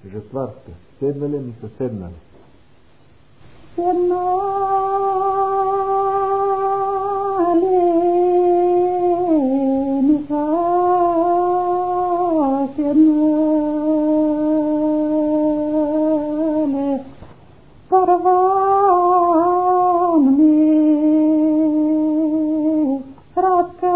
Žetvarska. Sednale niso sednale. Sednale niso sednale Karvan mi Radka